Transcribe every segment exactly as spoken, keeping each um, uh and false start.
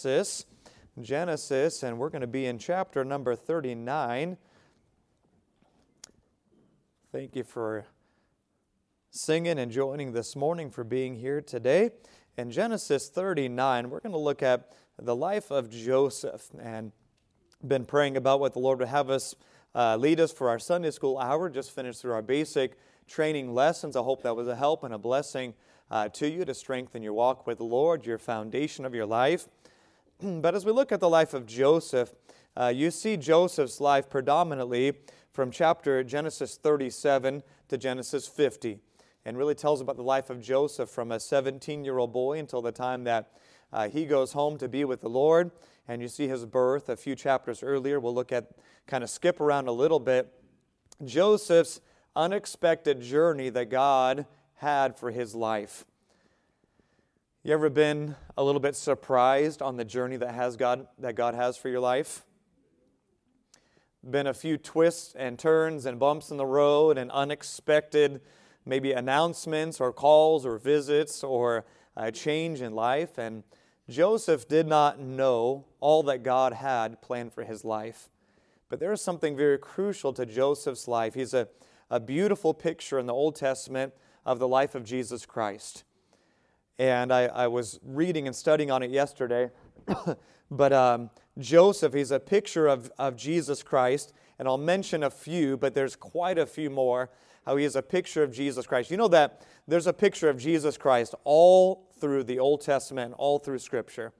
Genesis, Genesis, and we're going to be in chapter number thirty-nine. Thank you for singing and joining this morning, for being here today. In Genesis thirty-nine, we're going to look at the life of Joseph, and been praying about what the Lord would have us uh, lead us for our Sunday school hour. Just finished through our basic training lessons. I hope that was a help and a blessing uh, to you to strengthen your walk with the Lord, your foundation of your life. But as we look at the life of Joseph, uh, you see Joseph's life predominantly from chapter Genesis thirty-seven to Genesis fifty, and really tells about the life of Joseph from a seventeen-year-old boy until the time that uh, he goes home to be with the Lord. And you see his birth a few chapters earlier. We'll look at, kind of skip around a little bit, Joseph's unexpected journey that God had for his life. You ever been a little bit surprised on the journey that has God that God has for your life? Been a few twists and turns and bumps in the road and unexpected maybe announcements or calls or visits or a change in life. And Joseph did not know all that God had planned for his life. But there is something very crucial to Joseph's life. He's a, a beautiful picture in the Old Testament of the life of Jesus Christ. And I, I was reading and studying on it yesterday. But um, Joseph, he's a picture of, of Jesus Christ. And I'll mention a few, but there's quite a few more, how he is a picture of Jesus Christ. You know that there's a picture of Jesus Christ all through the Old Testament, all through Scripture,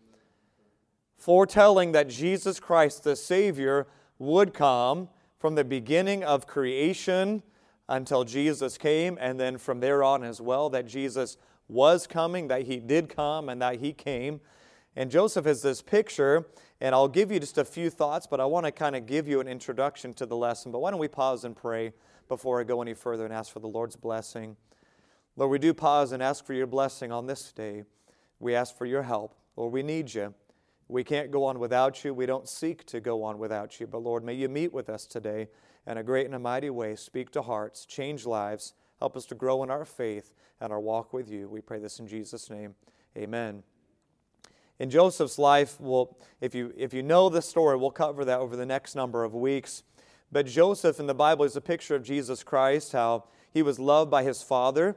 foretelling that Jesus Christ, the Savior, would come from the beginning of creation until Jesus came, and then from there on as well, that Jesus was coming, that He did come, and that He came. And Joseph is this picture, and I'll give you just a few thoughts, but I want to kind of give you an introduction to the lesson. But why don't we pause and pray before I go any further and ask for the Lord's blessing. Lord, we do pause and ask for your blessing on this day. We ask for your help. Lord, we need you. We can't go on without you. We don't seek to go on without you. But Lord, may you meet with us today in a great and a mighty way. Speak to hearts, change lives, help us to grow in our faith and our walk with you. We pray this in Jesus' name. Amen. In Joseph's life, we'll, if you if you know the story, we'll cover that over the next number of weeks. But Joseph in the Bible is a picture of Jesus Christ, how he was loved by his Father,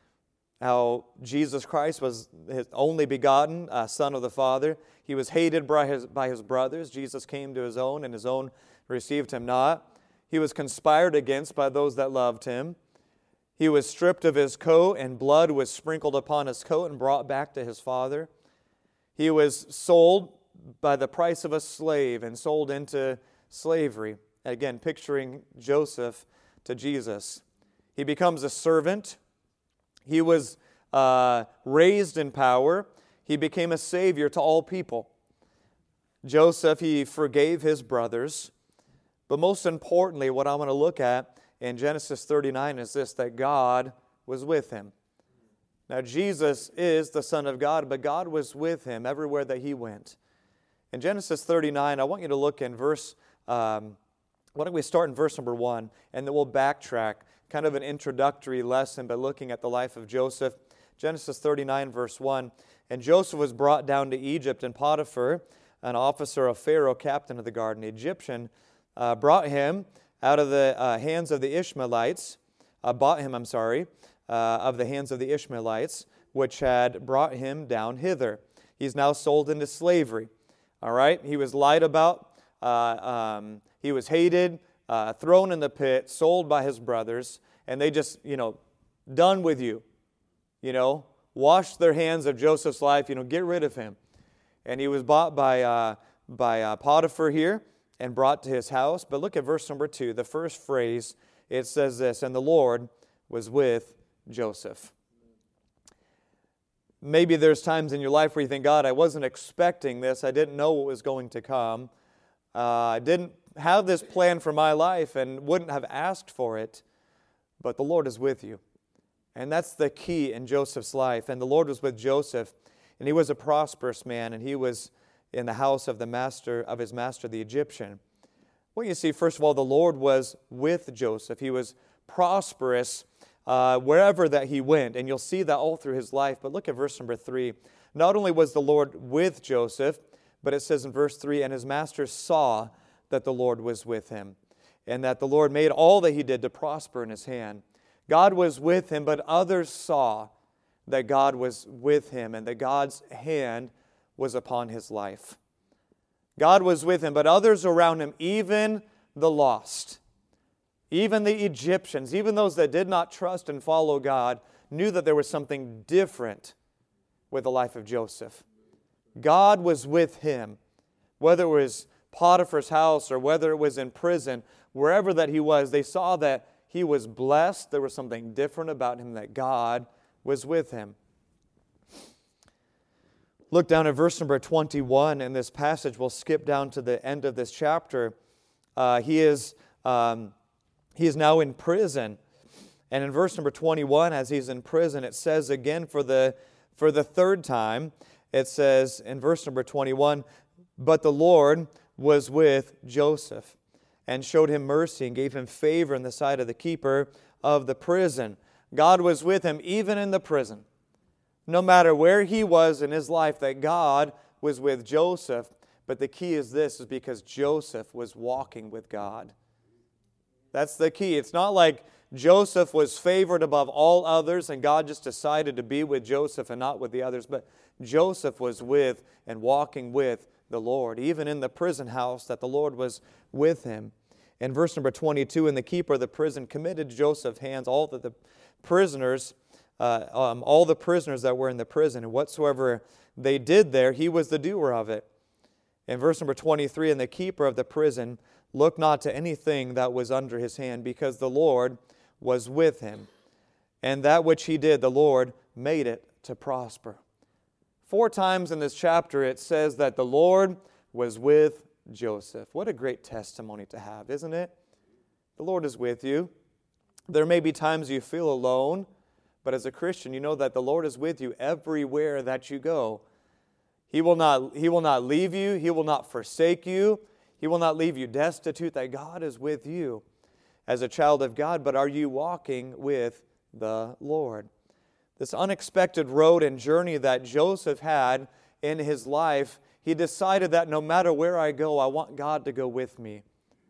how Jesus Christ was his only begotten uh, Son of the Father. He was hated by his, by his brothers. Jesus came to his own, and his own received him not. He was conspired against by those that loved him. He was stripped of his coat, and blood was sprinkled upon his coat and brought back to his father. He was sold by the price of a slave and sold into slavery. Again, picturing Joseph to Jesus. He becomes a servant. He was uh, raised in power. He became a savior to all people. Joseph, he forgave his brothers. But most importantly, what I want to look at in Genesis thirty-nine is this, that God was with him. Now, Jesus is the Son of God, but God was with him everywhere that he went. In Genesis thirty-nine, I want you to look in verse, um, why don't we start in verse number one, and then we'll backtrack, kind of an introductory lesson, but looking at the life of Joseph. Genesis thirty-nine, verse one, and Joseph was brought down to Egypt, and Potiphar, an officer of Pharaoh, captain of the guard, an Egyptian, uh, brought him out of the uh, hands of the Ishmaelites, uh, bought him, I'm sorry, uh, of the hands of the Ishmaelites, which had brought him down hither. He's now sold into slavery. All right? He was lied about. Uh, um, he was hated, uh, thrown in the pit, sold by his brothers, and they just, you know, done with you. You know, washed their hands of Joseph's life, you know, get rid of him. And he was bought by, uh, by uh, Potiphar here, and brought to his house. But look at verse number two. The first phrase, it says this, and the Lord was with Joseph. Maybe there's times in your life where you think, God, I wasn't expecting this. I didn't know what was going to come. Uh, I didn't have this plan for my life and wouldn't have asked for it. But the Lord is with you. And that's the key in Joseph's life. And the Lord was with Joseph. And he was a prosperous man. And he was in the house of the master of his master, the Egyptian. Well, you see, first of all, the Lord was with Joseph. He was prosperous uh, wherever that he went. And you'll see that all through his life. But look at verse number three. Not only was the Lord with Joseph, But it says in verse three, and his master saw that the Lord was with him, and that the Lord made all that he did to prosper in his hand. God was with him, but others saw that God was with him and that God's hand was upon his life. God was with him, but others around him, even the lost, even the Egyptians, even those that did not trust and follow God, knew that there was something different with the life of Joseph. God was with him, whether it was Potiphar's house or whether it was in prison, wherever that he was, they saw that he was blessed. There was something different about him, that God was with him. Look down at verse number twenty-one in this passage. We'll skip down to the end of this chapter. Uh, he is um, he is now in prison. And in verse number twenty-one, as he's in prison, it says again for the for the third time, it says in verse number twenty-one, but the Lord was with Joseph and showed him mercy and gave him favor in the sight of the keeper of the prison. God was with him even in the prison. No matter where he was in his life, that God was with Joseph. But the key is this, is because Joseph was walking with God. That's the key. It's not like Joseph was favored above all others and God just decided to be with Joseph and not with the others. But Joseph was with and walking with the Lord. Even in the prison house, that the Lord was with him. In verse number twenty-two, and the keeper of the prison committed to Joseph's hands all that the prisoners, uh, um, all the prisoners that were in the prison, and whatsoever they did there, he was the doer of it. In verse number twenty-three, and the keeper of the prison looked not to anything that was under his hand, because the Lord was with him. And that which he did, the Lord made it to prosper. Four times in this chapter it says that the Lord was with Joseph. What a great testimony to have, isn't it? The Lord is with you. There may be times you feel alone, but as a Christian, you know that the Lord is with you everywhere that you go. He will not, He will not leave you. He will not forsake you. He will not leave you destitute, that God is with you as a child of God. But are you walking with the Lord? This unexpected road and journey that Joseph had in his life, he decided that no matter where I go, I want God to go with me.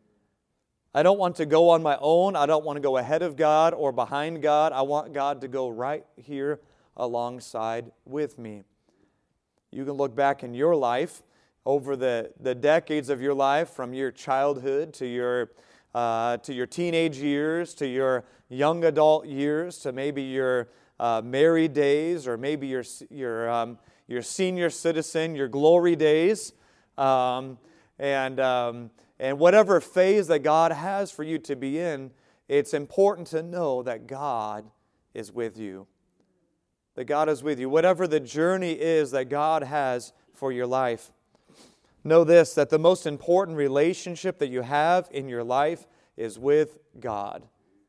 I don't want to go on my own. I don't want to go ahead of God or behind God. I want God to go right here alongside with me. You can look back in your life over the, the decades of your life, from your childhood to your uh, to your teenage years, to your young adult years, to maybe your uh, married days, or maybe your your um, your senior citizen, your glory days, um, and um, and whatever phase that God has for you to be in, it's important to know that God is with you. That God is with you. Whatever the journey is that God has for your life. Know this, that the most important relationship that you have in your life is with God.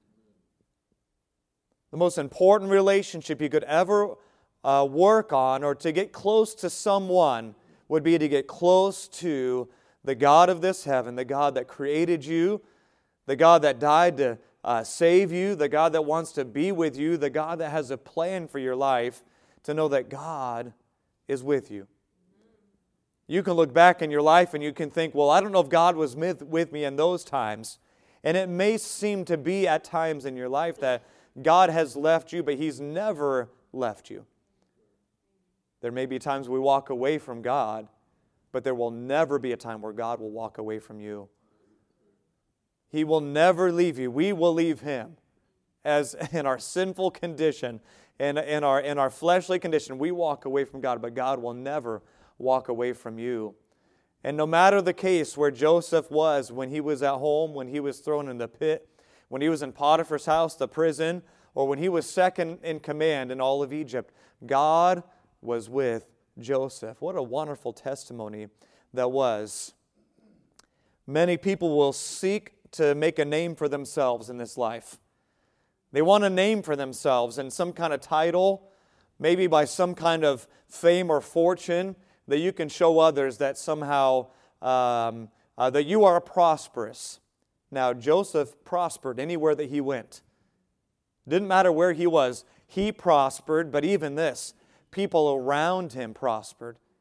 The most important relationship you could ever uh, work on, or to get close to someone, would be to get close to the God of this heaven, the God that created you, the God that died to uh, save you, the God that wants to be with you, the God that has a plan for your life, to know that God is with you. You can look back in your life and you can think, well, I don't know if God was with me in those times. And it may seem to be at times in your life that God has left you, but He's never left you. There may be times we walk away from God, but there will never be a time where God will walk away from you. He will never leave you. We will leave Him. As in our sinful condition, and in our, in our fleshly condition, we walk away from God, but God will never walk away from you. And no matter the case where Joseph was when he was at home, when he was thrown in the pit, when he was in Potiphar's house, the prison, or when he was second in command in all of Egypt, God was with Joseph. What a wonderful testimony that was. Many people will seek to make a name for themselves in this life. They want a name for themselves and some kind of title, maybe by some kind of fame or fortune, that you can show others that somehow um, uh, that you are prosperous. Now, Joseph prospered anywhere that he went. Didn't matter where he was, he prospered. But even this, people around him prospered.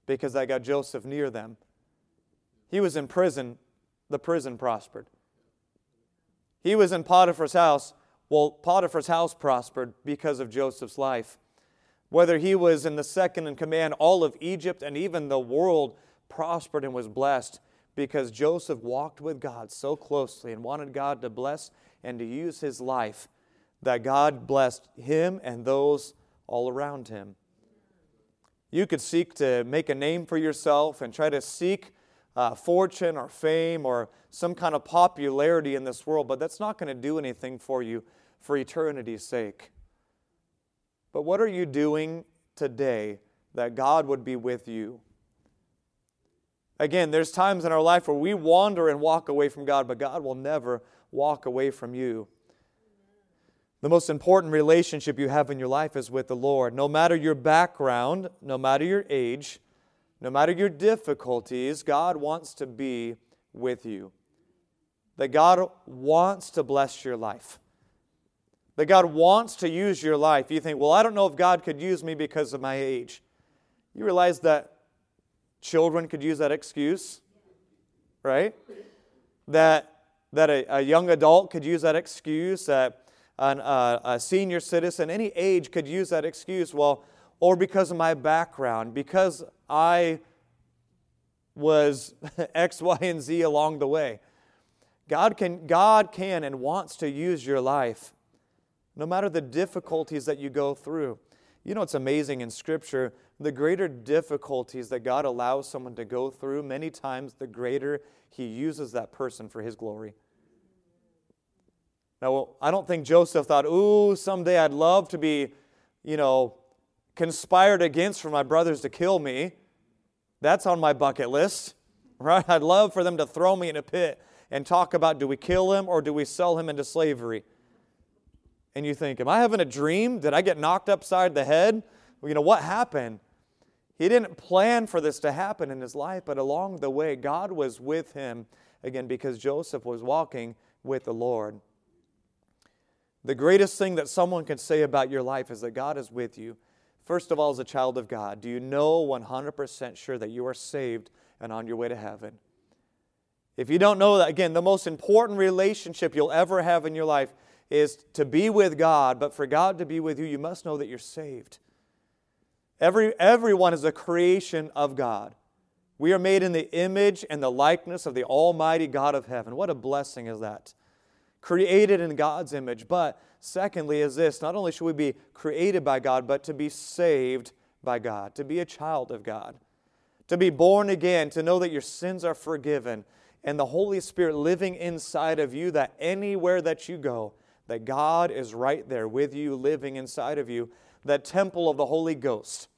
because they got Joseph near them. He was in prison. The prison prospered. He was in Potiphar's house. Well, Potiphar's house prospered because of Joseph's life. Whether he was in the second in command, all of Egypt and even the world prospered and was blessed because Joseph walked with God so closely and wanted God to bless and to use his life that God blessed him and those all around him. You could seek to make a name for yourself and try to seek uh, fortune or fame or some kind of popularity in this world, but that's not going to do anything for you for eternity's sake. But what are you doing today that God would be with you? Again, there's times in our life where we wander and walk away from God, but God will never walk away from you. The most important relationship you have in your life is with the Lord. No matter your background, no matter your age, no matter your difficulties, God wants to be with you. That God wants to bless your life. That God wants to use your life. You think, well, I don't know if God could use me because of my age. You realize that children could use that excuse, right? That, that a, a young adult could use that excuse, that an, uh, a senior citizen, any age could use that excuse, well, or because of my background, because I was X, Y, and Z along the way. God can, God can and wants to use your life, no matter the difficulties that you go through. You know, it's amazing in Scripture, the greater difficulties that God allows someone to go through, many times the greater He uses that person for His glory. Now, I don't think Joseph thought, ooh, someday I'd love to be, you know, conspired against for my brothers to kill me. That's on my bucket list, right? I'd love for them to throw me in a pit and talk about, do we kill him or do we sell him into slavery? And you think, am I having a dream? Did I get knocked upside the head? Well, you know, what happened? He didn't plan for this to happen in his life, but along the way, God was with him, again, because Joseph was walking with the Lord. The greatest thing that someone can say about your life is that God is with you. First of all, as a child of God, do you know one hundred percent sure that you are saved and on your way to heaven? If you don't know that, again, the most important relationship you'll ever have in your life is to be with God, but for God to be with you, you must know that you're saved. Every, everyone is a creation of God. We are made in the image and the likeness of the Almighty God of heaven. What a blessing is that. Created in God's image. But secondly is this, not only should we be created by God, but to be saved by God, to be a child of God, to be born again, to know that your sins are forgiven, and the Holy Spirit living inside of you, that anywhere that you go, that God is right there with you, living inside of you, that temple of the Holy Ghost.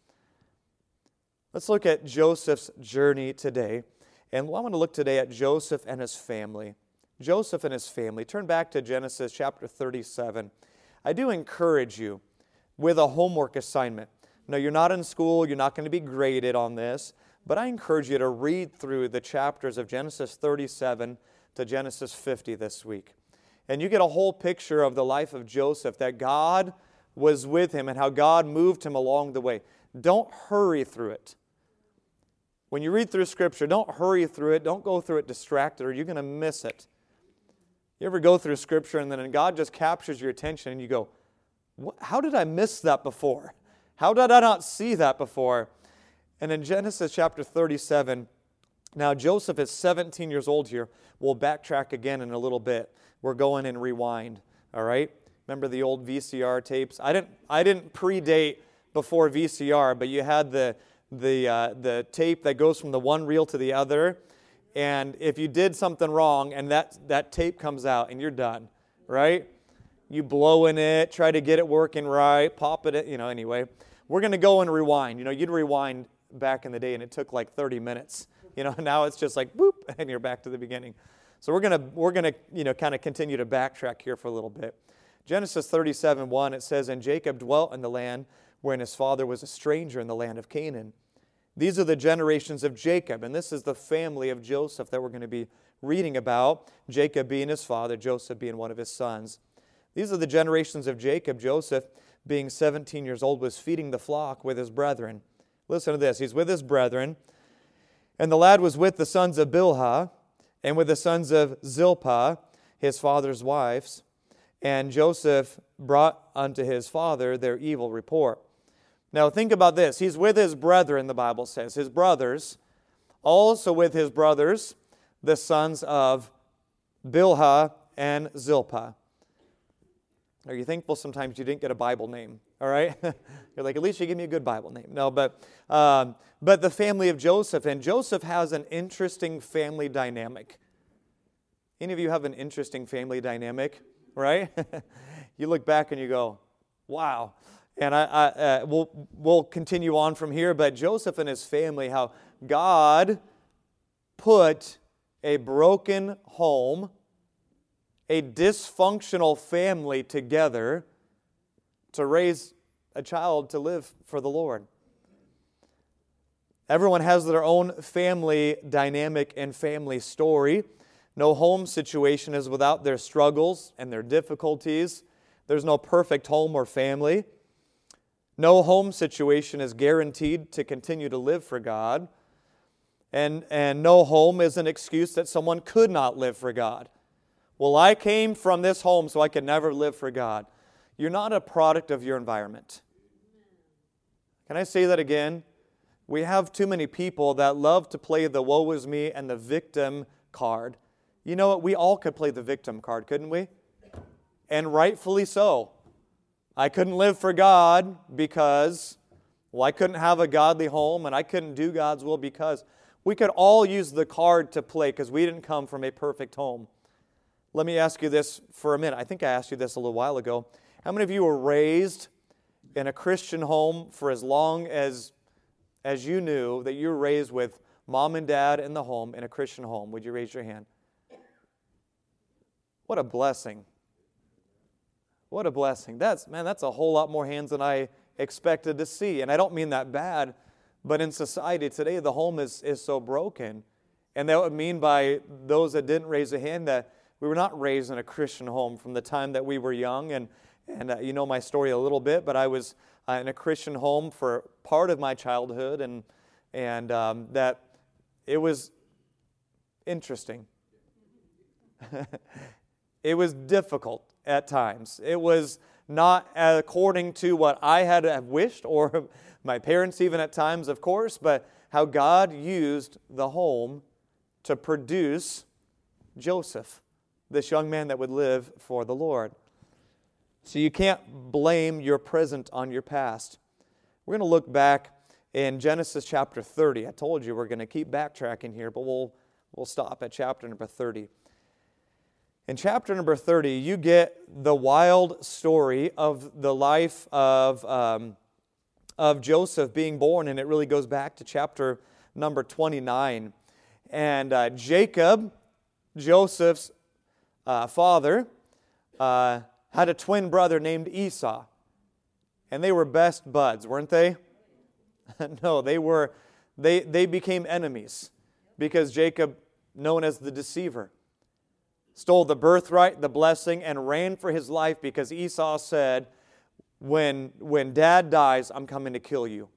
Let's look at Joseph's journey today. And I want to look today at Joseph and his family. Joseph and his family. Turn back to Genesis chapter thirty-seven. I do encourage you with a homework assignment. No, you're not in school, you're not going to be graded on this, but I encourage you to read through the chapters of Genesis thirty-seven to Genesis fifty this week. And you get a whole picture of the life of Joseph, that God was with him and how God moved him along the way. Don't hurry through it. When you read through Scripture, don't hurry through it. Don't go through it distracted, or you're going to miss it. You ever go through Scripture and then God just captures your attention and you go, how did I miss that before? How did I not see that before? And in Genesis chapter thirty-seven, now Joseph is seventeen years old here. We'll backtrack again in a little bit. We're going and rewind, all right? Remember the old V C R tapes? I didn't I didn't predate before V C R, but you had the, the, uh, the tape that goes from the one reel to the other. And if you did something wrong and that, that tape comes out and you're done, right? You blow in it, try to get it working right, pop it, you know, anyway. We're going to go and rewind. You know, you'd rewind back in the day and it took like thirty minutes. You know, now it's just like boop and you're back to the beginning. So we're going to, we're going to, you know, kind of continue to backtrack here for a little bit. Genesis thirty-seven one, it says, "And Jacob dwelt in the land wherein his father was a stranger in the land of Canaan. These are the generations of Jacob," and this is the family of Joseph that we're going to be reading about, Jacob being his father, Joseph being one of his sons. "These are the generations of Jacob. Joseph, being seventeen years old, was feeding the flock with his brethren. Listen to this. He's with his brethren. And the lad was with the sons of Bilhah, and with the sons of Zilpah, his father's wives. And Joseph brought unto his father their evil report. Now think about this. He's with his brethren, the Bible says. His brothers, also with his brothers, the sons of Bilhah and Zilpah. Are you thankful sometimes you didn't get a Bible name? All right? You're like, at least you give me a good Bible name. No, but um, but the family of Joseph. And Joseph has an interesting family dynamic. Any of you have an interesting family dynamic, right? You look back and you go, wow. And I, I uh, we'll, we'll continue on from here, but Joseph and his family, how God put a broken home, a dysfunctional family together to raise a child to live for the Lord. Everyone has their own family dynamic and family story. No home situation is without their struggles and their difficulties. There's no perfect home or family. No home situation is guaranteed to continue to live for God. And, and no home is an excuse that someone could not live for God. Well, I came from this home so I could never live for God. You're not a product of your environment. Can I say that again? We have too many people that love to play the woe is me and the victim card. You know what? We all could play the victim card, couldn't we? And rightfully so. I couldn't live for God because, well, I couldn't have a godly home and I couldn't do God's will because. We could all use the card to play because we didn't come from a perfect home. Let me ask you this for a minute. I think I asked you this a little while ago. How many of you were raised in a Christian home for as long as, as you knew that you were raised with mom and dad in the home, in a Christian home? Would you raise your hand? What a blessing. What a blessing. That's, man, that's a whole lot more hands than I expected to see. And I don't mean that bad, but in society today, the home is, is so broken. And that would mean by those that didn't raise a hand that we were not raised in a Christian home from the time that we were young. And, and uh, you know my story a little bit, but I was uh, in a Christian home for part of my childhood. And, and um, that it was interesting. It was difficult at times. It was not according to what I had wished, or my parents even at times, of course, but how God used the home to produce Joseph, this young man that would live for the Lord. So you can't blame your present on your past. We're going to look back in Genesis chapter thirty. I told you we're going to keep backtracking here, but we'll, we'll stop at chapter number thirty. In chapter number thirty, you get the wild story of the life of, um, of Joseph being born, and it really goes back to chapter number twenty-nine. And uh, Jacob, Joseph's uh, father, uh, had a twin brother named Esau. And they were best buds, weren't they? No, they were. They, they became enemies because Jacob, known as the deceiver, stole the birthright, the blessing, and ran for his life because Esau said, when, when Dad dies, I'm coming to kill you.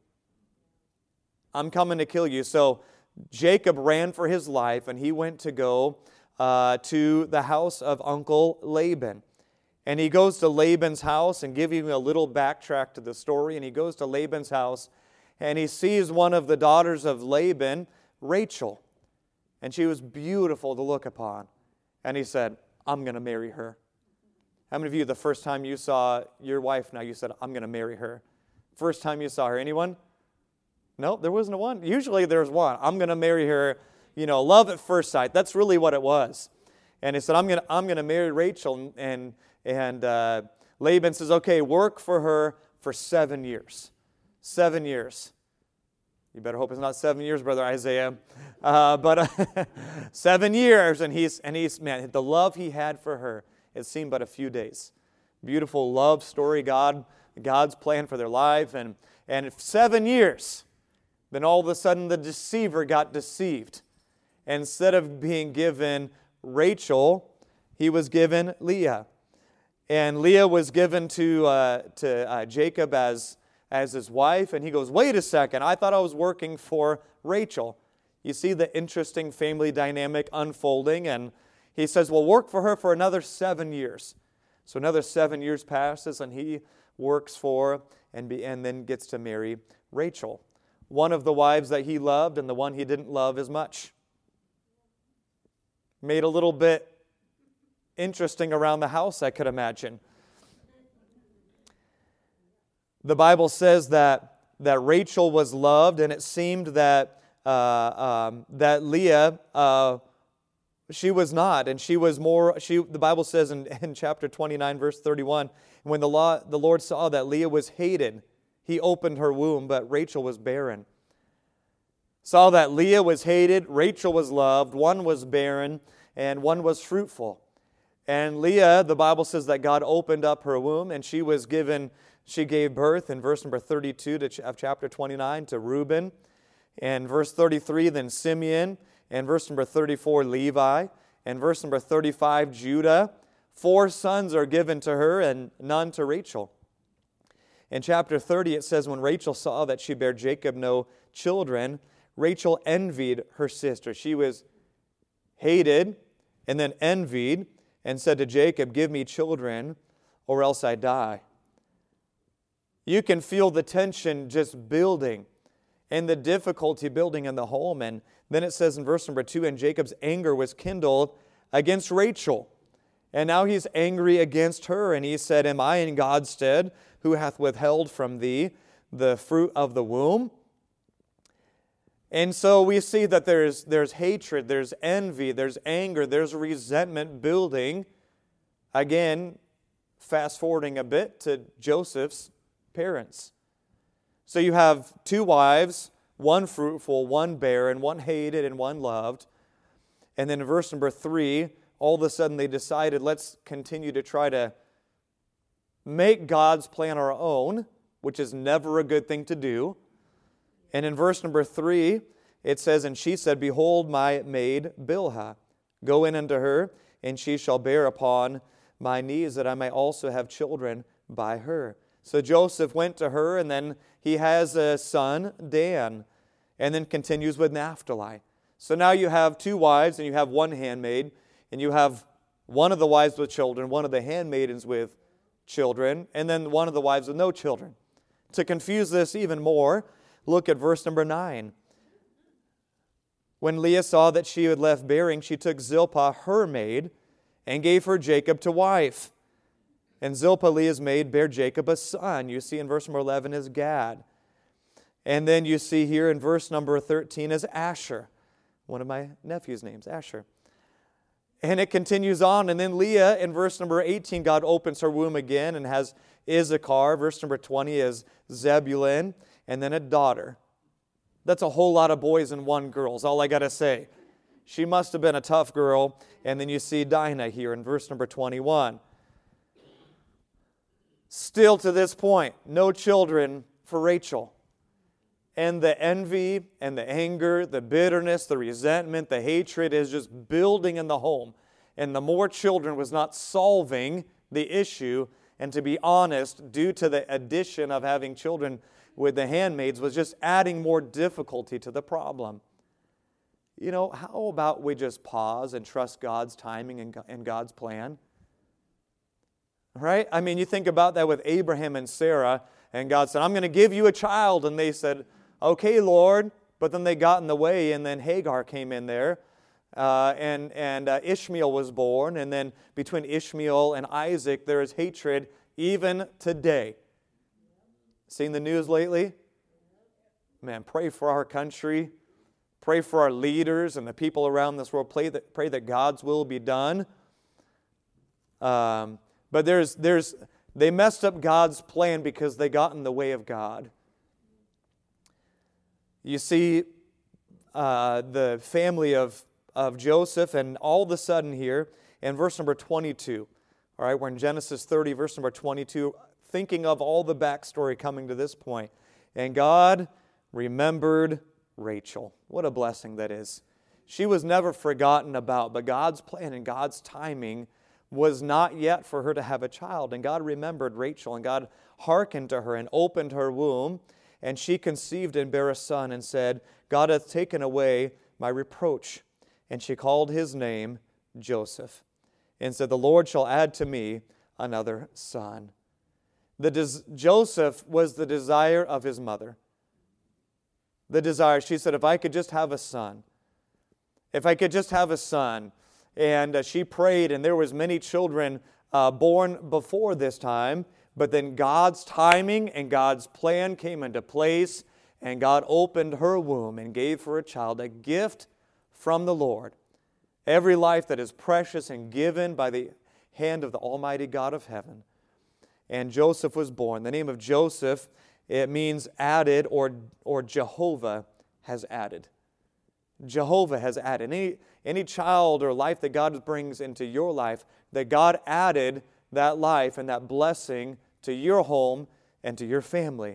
I'm coming to kill you. So Jacob ran for his life, and he went to go uh, to the house of Uncle Laban. And he goes to Laban's house, and give you a little backtrack to the story, and he goes to Laban's house, and he sees one of the daughters of Laban, Rachel. And she was beautiful to look upon. And he said, I'm going to marry her. How many of you, the first time you saw your wife now, you said, I'm going to marry her? First time you saw her, anyone? No, there wasn't one. Usually there's one. I'm going to marry her. You know, love at first sight. That's really what it was. And he said, I'm going to, I'm going to marry Rachel. And, and uh, Laban says, okay, work for her for seven years. Seven years. You better hope it's not seven years, Brother Isaiah. Uh, but uh, seven years, and he's, and he's, man, the love he had for her, it seemed but a few days. Beautiful love story, God, God's plan for their life. And, and seven years, then all of a sudden the deceiver got deceived. Instead of being given Rachel, he was given Leah. And Leah was given to, uh, to uh, Jacob as as his wife, and he goes, wait a second, I thought I was working for Rachel. You see the interesting family dynamic unfolding, and he says, well, work for her for another seven years. So another seven years passes, and he works for and, be, and then gets to marry Rachel, one of the wives that he loved and the one he didn't love as much. Made a little bit interesting around the house, I could imagine. The Bible says that, that Rachel was loved, and it seemed that uh, um, that Leah, uh, she was not, and she was more. She the Bible says in, in chapter twenty-nine, verse thirty-one, when the law the Lord saw that Leah was hated, He opened her womb, but Rachel was barren. Saw that Leah was hated, Rachel was loved, one was barren, and one was fruitful. And Leah, the Bible says that God opened up her womb, and she was given. She gave birth in verse number thirty-two to, of chapter twenty-nine to Reuben, and verse thirty-three then Simeon, and verse number thirty-four Levi, and verse number thirty-five Judah. Four sons are given to her and none to Rachel. In chapter thirty it says, when Rachel saw that she bare Jacob no children, Rachel envied her sister. She was hated and then envied and said to Jacob, give me children or else I die. You can feel the tension just building and the difficulty building in the home. And then it says in verse number two, and Jacob's anger was kindled against Rachel. And now he's angry against her. And he said, am I in God's stead, who hath withheld from thee the fruit of the womb? And so we see that there's, there's hatred, there's envy, there's anger, there's resentment building. Again, fast forwarding a bit to Joseph's parents. So you have two wives, one fruitful, one barren, one hated, and one loved. And then in verse number three, all of a sudden they decided, let's continue to try to make God's plan our own, which is never a good thing to do. And in verse number three, it says, and she said, behold my maid Bilhah, go in unto her, and she shall bear upon my knees, that I may also have children by her. So Joseph went to her, and then he has a son, Dan, and then continues with Naphtali. So now you have two wives, and you have one handmaid, and you have one of the wives with children, one of the handmaidens with children, and then one of the wives with no children. To confuse this even more, look at verse number nine. When Leah saw that she had left bearing, she took Zilpah, her maid, and gave her Jacob to wife. And Zilpah, Leah's maid, bare Jacob a son. You see in verse number eleven is Gad. And then you see here in verse number thirteen is Asher. One of my nephew's names, Asher. And it continues on. And then Leah, in verse number eighteen, God opens her womb again and has Issachar. Verse number twenty is Zebulun. And then a daughter. That's a whole lot of boys and one girl is all I got to say. She must have been a tough girl. And then you see Dinah here in verse number twenty-one. Still to this point, no children for Rachel. And the envy and the anger, the bitterness, the resentment, the hatred is just building in the home. And the more children was not solving the issue. And to be honest, due to the addition of having children with the handmaids, was just adding more difficulty to the problem. You know, how about we just pause and trust God's timing and God's plan? Right? I mean, you think about that with Abraham and Sarah, and God said, I'm going to give you a child. And they said, okay, Lord. But then they got in the way, and then Hagar came in there, uh, and, and uh, Ishmael was born. And then between Ishmael and Isaac, there is hatred even today. Seen the news lately? Man, pray for our country. Pray for our leaders and the people around this world. Pray that, pray that God's will be done. Um... But there's, there's, they messed up God's plan because they got in the way of God. You see uh, the family of, of Joseph, and all of a sudden here, in verse number twenty-two, all right, we're in Genesis thirty, verse number twenty-two, thinking of all the backstory coming to this point. And God remembered Rachel. What a blessing that is. She was never forgotten about, but God's plan and God's timing was not yet for her to have a child. And God remembered Rachel, and God hearkened to her and opened her womb. And she conceived and bare a son, and said, God hath taken away my reproach. And she called his name Joseph, and said, the Lord shall add to me another son. The des- Joseph was the desire of his mother. The desire. She said, if I could just have a son. If I could just have a son. And uh, she prayed, and there was many children uh, born before this time. But then God's timing and God's plan came into place, and God opened her womb and gave her a child, a gift from the Lord. Every life that is precious and given by the hand of the Almighty God of heaven. And Joseph was born. The name of Joseph, it means added, or, or Jehovah has added. Jehovah has added. Any, any child or life that God brings into your life, that God added that life and that blessing to your home and to your family.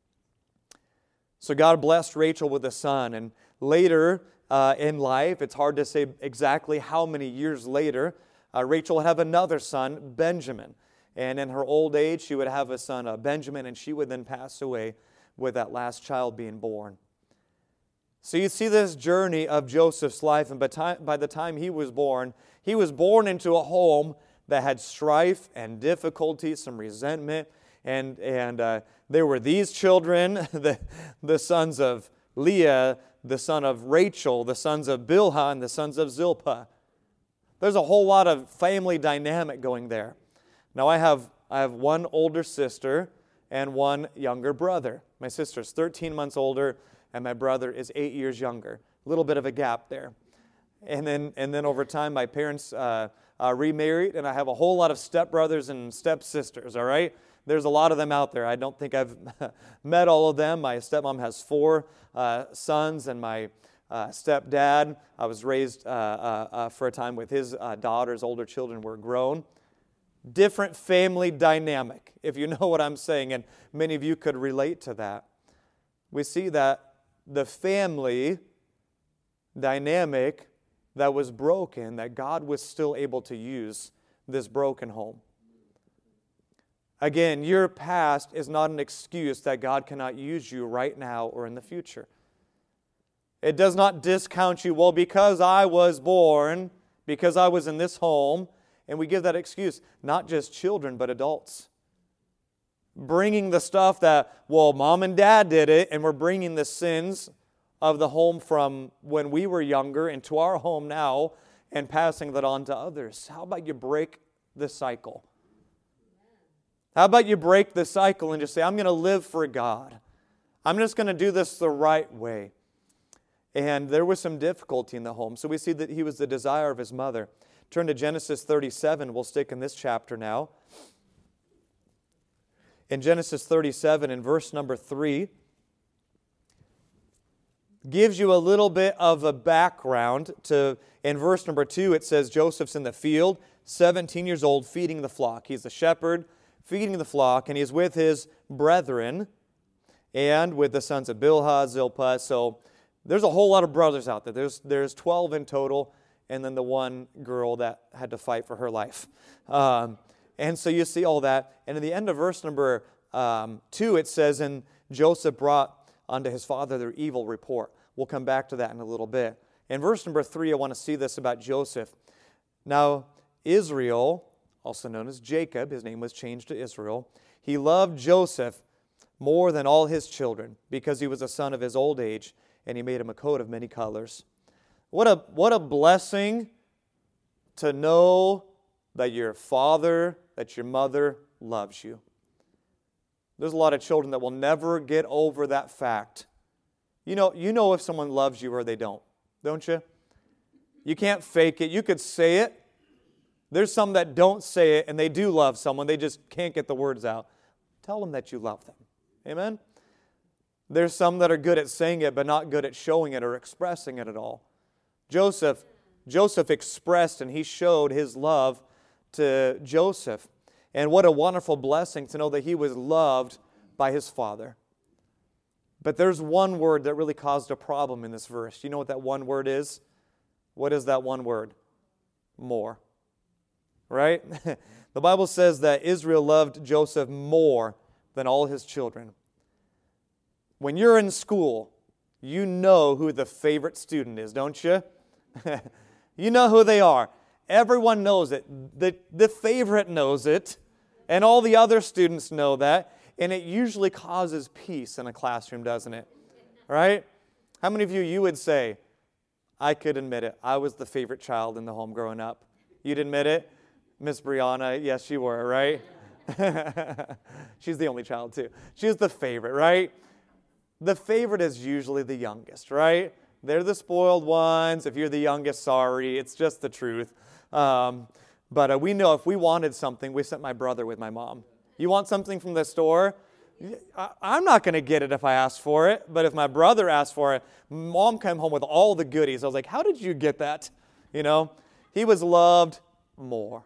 So God blessed Rachel with a son, and later uh, in life, it's hard to say exactly how many years later, uh, Rachel would have another son, Benjamin. And in her old age, she would have a son, uh, Benjamin, and she would then pass away with that last child being born. So you see this journey of Joseph's life, and by, time, by the time he was born, he was born into a home that had strife and difficulty, some resentment, and, and uh, there were these children, the, the sons of Leah, the son of Rachel, the sons of Bilhah, and the sons of Zilpah. There's a whole lot of family dynamic going there. Now I have, I have one older sister and one younger brother. My sister's thirteen months older, and my brother is eight years younger. A little bit of a gap there. And then, and then over time, my parents uh, uh, remarried, and I have a whole lot of stepbrothers and stepsisters, all right? There's a lot of them out there. I don't think I've met all of them. My stepmom has four uh, sons, and my uh, stepdad, I was raised uh, uh, uh, for a time with his uh, daughters. Older children were grown. Different family dynamic, if you know what I'm saying, and many of you could relate to that. We see that the family dynamic that was broken, that God was still able to use this broken home. Again, your past is not an excuse that God cannot use you right now or in the future. It does not discount you, well, because I was born, because I was in this home, and we give that excuse, not just children, but adults. Bringing the stuff that, well, mom and dad did it, and we're bringing the sins of the home from when we were younger into our home now and passing that on to others. How about you break the cycle? How about you break the cycle and just say, I'm going to live for God. I'm just going to do this the right way. And there was some difficulty in the home. So we see that he was the desire of his mother. Turn to Genesis thirty-seven. We'll stick in this chapter now. In Genesis thirty-seven, in verse number three, gives you a little bit of a background to, in verse number two, it says Joseph's in the field, seventeen years old, feeding the flock. He's the shepherd, feeding the flock, and he's with his brethren and with the sons of Bilhah, Zilpah. So there's a whole lot of brothers out there. There's, there's twelve in total, and then the one girl that had to fight for her life. Um, and so you see all that. And in the end of verse number um, two, it says, and Joseph brought unto his father their evil report. We'll come back to that in a little bit. In verse number three, I want to see this about Joseph. Now, Israel, also known as Jacob, his name was changed to Israel, he loved Joseph more than all his children, because he was a son of his old age, and he made him a coat of many colors. What a, what a blessing to know that your father, that your mother loves you. There's a lot of children that will never get over that fact. You know, you know if someone loves you or they don't, don't you? You can't fake it. You could say it. There's some that don't say it and they do love someone. They just can't get the words out. Tell them that you love them. Amen? There's some that are good at saying it but not good at showing it or expressing it at all. Joseph, Joseph expressed and he showed his love to Joseph. And what a wonderful blessing to know that he was loved by his father. But there's one word that really caused a problem in this verse. You know what that one word is? What is that one word? More. right? The Bible says that Israel loved Joseph more than all his children. When you're in school, you know who the favorite student is, don't you? You know who they are. Everyone knows it. The, the favorite knows it, and all the other students know that, and it usually causes peace in a classroom, doesn't it? Right? How many of you, you would say, I could admit it, I was the favorite child in the home growing up. You'd admit it? Miss Brianna, yes, you were, right? She's the only child, too. She's the favorite, right? The favorite is usually the youngest, right? They're the spoiled ones. If you're the youngest, sorry. It's just the truth. Um, but uh, we know if we wanted something, we sent my brother with my mom. You want something from the store? I, I'm not going to get it if I ask for it. But if my brother asked for it, Mom came home with all the goodies. I was like, how did you get that? You know, he was loved more.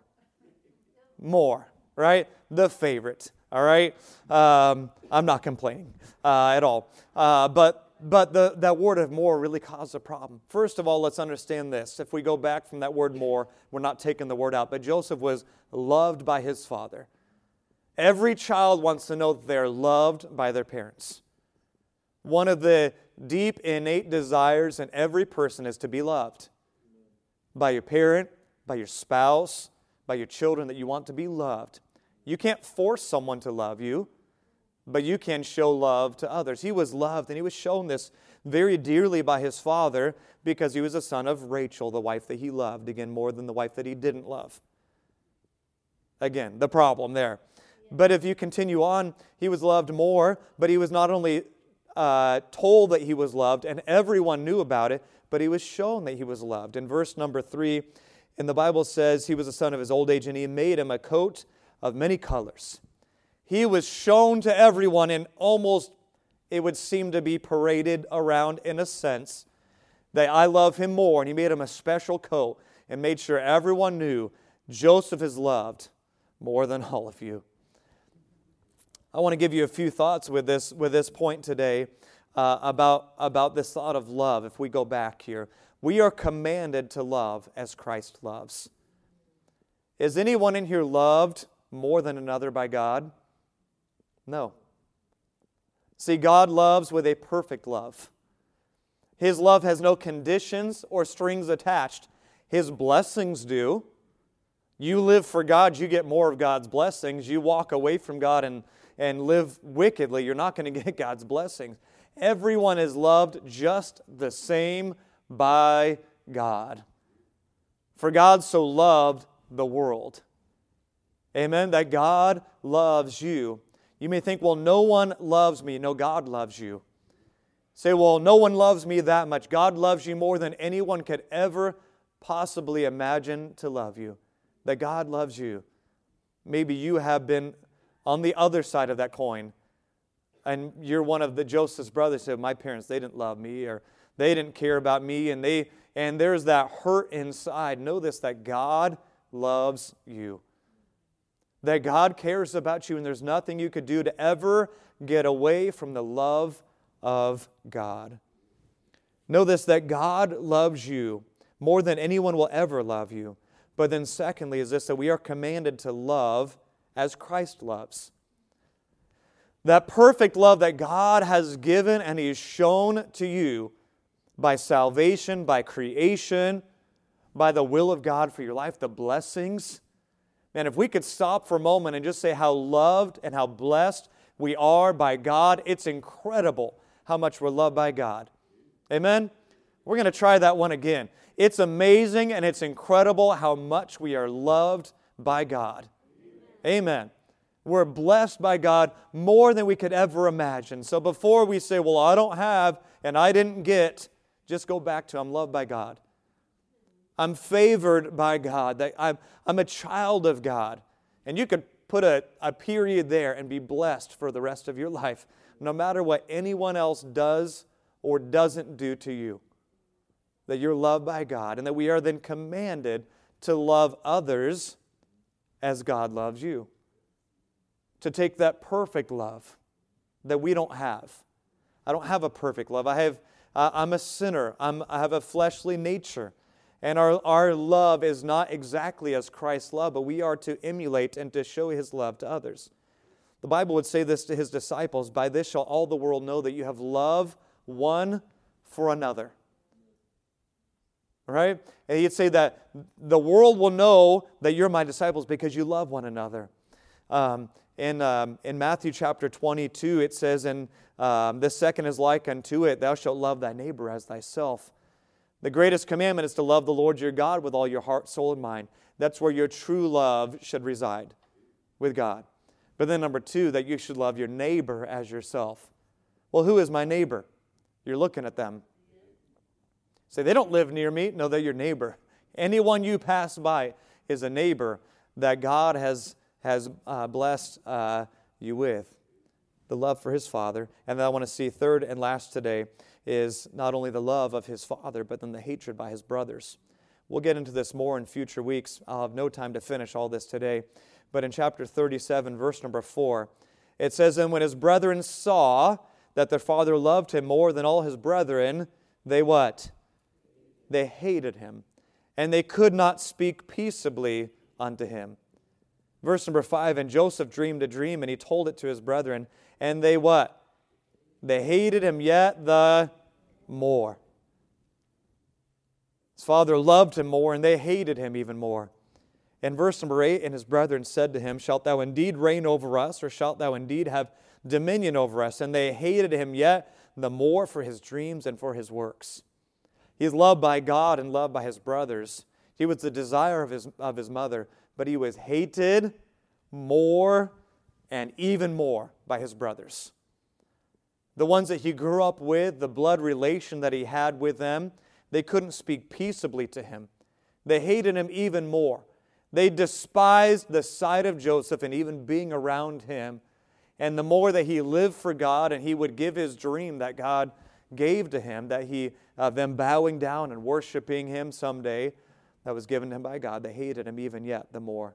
More, right? The favorite, all right? Um, I'm not complaining uh, at all. Uh, but but the, that word of more really caused a problem. First of all, let's understand this. If we go back from that word more, we're not taking the word out. But Joseph was loved by his father. Every child wants to know that they're loved by their parents. One of the deep, innate desires in every person is to be loved. By your parent, by your spouse, by your children, that you want to be loved. You can't force someone to love you, but you can show love to others. He was loved, and he was shown this very dearly by his father because he was a son of Rachel, the wife that he loved, again, more than the wife that he didn't love. Again, the problem there. But if you continue on, he was loved more, but he was not only uh, told that he was loved, and everyone knew about it, but he was shown that he was loved. In verse number three, and the Bible says he was a son of his old age, and he made him a coat of many colors. He was shown to everyone, and almost it would seem to be paraded around in a sense that I love him more. And he made him a special coat and made sure everyone knew Joseph is loved more than all of you. I want to give you a few thoughts with this, with this point today uh, about, about this thought of love. If we go back here, we are commanded to love as Christ loves. Is anyone in here loved more than another by God? No. See, God loves with a perfect love. His love has no conditions or strings attached. His blessings do. You live for God, you get more of God's blessings. You walk away from God and, and live wickedly, you're not going to get God's blessings. Everyone is loved just the same by God. For God so loved the world. Amen? That God loves you. You may think, well, no one loves me. No, God loves you. Say, well, no one loves me that much. God loves you more than anyone could ever possibly imagine to love you. That God loves you. Maybe you have been on the other side of that coin, and you're one of the Joseph's brothers. Said, my parents, they didn't love me, or they didn't care about me, and they and there's that hurt inside. Know this, that God loves you. That God cares about you, and there's nothing you could do to ever get away from the love of God. Know this, that God loves you more than anyone will ever love you. But then secondly is this, that we are commanded to love as Christ loves. That perfect love that God has given and He has shown to you by salvation, by creation, by the will of God for your life, the blessings. And if we could stop for a moment and just say how loved and how blessed we are by God, it's incredible how much we're loved by God. Amen? We're going to try that one again. It's amazing and it's incredible how much we are loved by God. Amen. We're blessed by God more than we could ever imagine. So before we say, well, I don't have and I didn't get, just go back to I'm loved by God. I'm favored by God. That I'm, I'm a child of God. And you could put a, a period there and be blessed for the rest of your life, no matter what anyone else does or doesn't do to you. That you're loved by God, and that we are then commanded to love others as God loves you. To take that perfect love that we don't have. I don't have a perfect love. I have, uh, I'm a sinner. I'm, I have a fleshly nature. And our, our love is not exactly as Christ's love, but we are to emulate and to show His love to others. The Bible would say this to His disciples, "By this shall all the world know that you have love one for another." Right? And He'd say that the world will know that you're my disciples because you love one another. Um, in, um, in Matthew chapter twenty-two, it says, "And um, this second is like unto it, thou shalt love thy neighbor as thyself." The greatest commandment is to love the Lord your God with all your heart, soul, and mind. That's where your true love should reside, with God. But then number two, that you should love your neighbor as yourself. Well, who is my neighbor? You're looking at them. Say, they don't live near me. No, they're your neighbor. Anyone you pass by is a neighbor that God has, has uh, blessed uh, you with. The love for His Father. And then I want to see third and last today is not only the love of His Father, but then the hatred by His brothers. We'll get into this more in future weeks. I'll have no time to finish all this today. But in chapter thirty-seven, verse number four, it says, "And when His brethren saw that their father loved Him more than all His brethren, they" what? "They hated Him, and they could not speak peaceably unto Him." Verse number five, "And Joseph dreamed a dream, and he told it to his brethren, and they" what? "They hated him yet the more." His father loved him more, and they hated him even more. In verse number eight, "And his brethren said to him, Shalt thou indeed reign over us, or shalt thou indeed have dominion over us? And they hated him yet the more for his dreams and for his works." He is loved by God and loved by his brothers. He was the desire of his, of his mother, but he was hated more and even more by his brothers. The ones that he grew up with, the blood relation that he had with them, they couldn't speak peaceably to him. They hated him even more. They despised the sight of Joseph and even being around him. And the more that he lived for God and he would give his dream that God gave to him, that he, uh, them bowing down and worshiping him someday, that was given to him by God, they hated him even yet the more.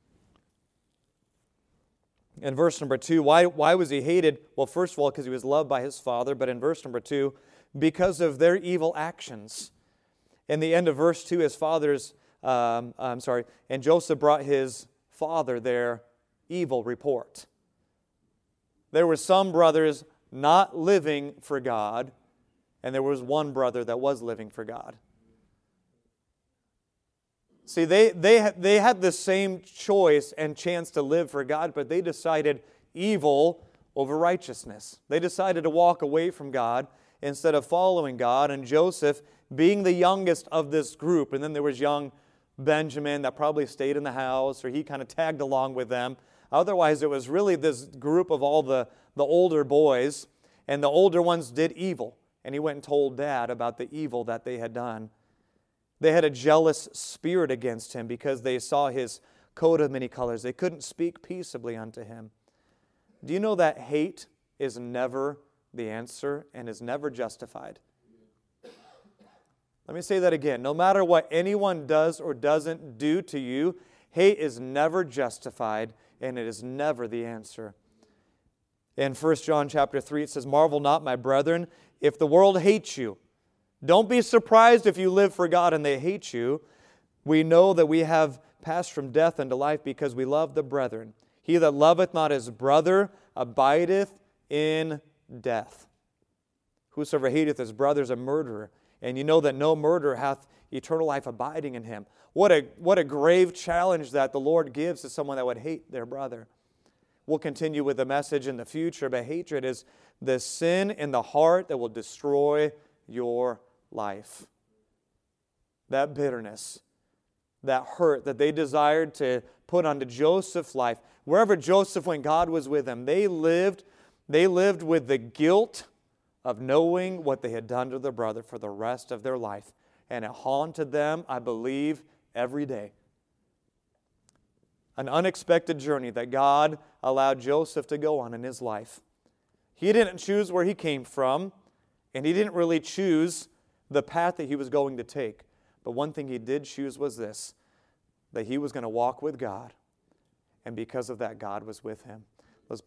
In verse number two, why, why was he hated? Well, first of all, because he was loved by his father. But in verse number two, because of their evil actions. In the end of verse two, his father's, um, I'm sorry, and Joseph brought his father their evil report. There were some brothers not living for God, and there was one brother that was living for God. See, they, they, they had the same choice and chance to live for God, but they decided evil over righteousness. They decided to walk away from God instead of following God. And Joseph, being the youngest of this group, and then there was young Benjamin that probably stayed in the house, or he kind of tagged along with them. Otherwise, it was really this group of all the, the older boys, and the older ones did evil. And he went and told Dad about the evil that they had done. They had a jealous spirit against him because they saw his coat of many colors. They couldn't speak peaceably unto him. Do you know that hate is never the answer and is never justified? Let me say that again. No matter what anyone does or doesn't do to you, hate is never justified and it is never the answer. In First John chapter three, it says, "Marvel not, my brethren, if the world hates you." Don't be surprised if you live for God and they hate you. We know that we have passed from death unto life because we love the brethren. He that loveth not his brother abideth in death. Whosoever hateth his brother is a murderer. And you know that no murderer hath eternal life abiding in him. What a, what a grave challenge that the Lord gives to someone that would hate their brother. We'll continue with the message in the future, but hatred is the sin in the heart that will destroy your life. That bitterness, that hurt that they desired to put onto Joseph's life. Wherever Joseph went, God was with him. They lived, they lived with the guilt of knowing what they had done to their brother for the rest of their life. And it haunted them, I believe, every day. An unexpected journey that God allowed Joseph to go on in his life. He didn't choose where he came from, and he didn't really choose the path that he was going to take. But one thing he did choose was this, that he was going to walk with God. And because of that, God was with him.